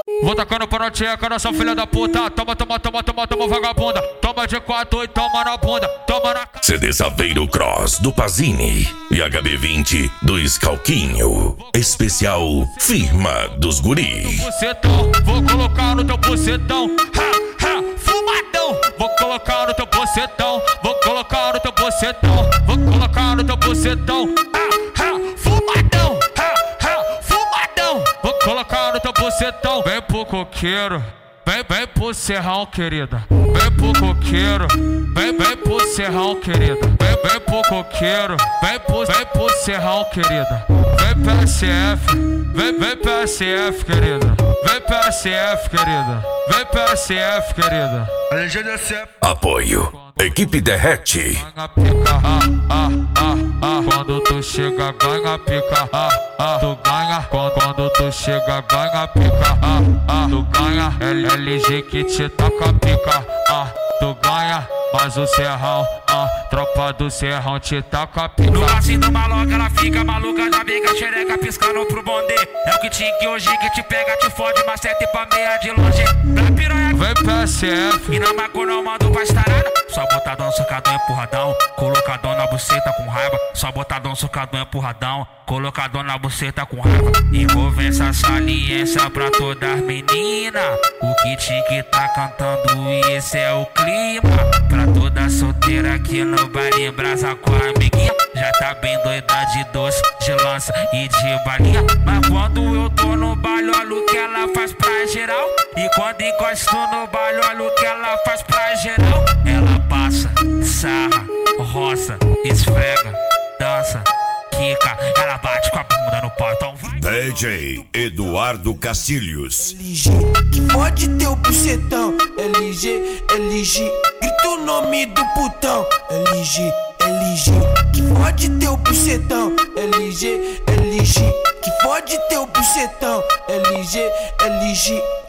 Vou tacando pra tcheca, nossa filha da puta. Toma, toma, toma, toma, toma, vagabunda. Toma de 4 e toma na bunda. Toma na... CD Saveiro Cross do Pazini e HB20 do Scalquinho. Especial Firma dos Guri. Bucetão, vou colocar no teu bucetão. Ha, ha, fumadão. Vou colocar no teu bucetão. Vou colocar no teu bucetão. Vou colocar no teu bucetão. Ha, ha, fumadão. Ha, ha, fumadão. Vou colocar no teu bucetão. Vem pro coqueiro. Vem pro serrão, querida. Vem pro coqueiro. Vem pro serrão, querida. Vem pro coqueiro. Vem pro serrão, querida. Vem PSF. Vem PSF, querida. Vem PSF, querida. Vem PSF, querida. Apoio Equipe Derrete. Ganha pica, quando tu chega, ganha pica, tu ganha. Quando tu chega, ganha pica, tu ganha. LG que te taca pica, tu ganha. Mas o serrão, tropa do serrão te taca pica. No lacinho do maloca ela fica maluca, já vem com a xereca piscando pro bonde. É o que tinha que hoje que te pega, te fode, macete pra meia de longe. Pra piranha, vem PSF. E na maco não mando pra estarada. Só botadão, socadão, empurradão. Colocadão na buceta com raiva. Só botadão, socadão, empurradão. Colocadão na buceta com raiva. Envolvência, saliência pra todas as meninas. O que tá cantando e esse é o clima. Pra toda solteira aqui no baile, brasa com a amiguinha. Já tá bem doida de doce, de lança e de balinha. Mas quando eu tô no baile, olha o que ela faz pra geral. E quando encosto no baile, olha o que ela faz pra geral. Ela passa, sarra, roça, esfrega, dança, quica. Ela bate com a bunda no pau, então vai. DJ Eduardo Castilhos. LG, que pode ter o bucetão. LG, LG, grita o nome do putão. LG, LG, que pode ter o bucetão. LG, LG, que pode ter o bucetão. LG, LG.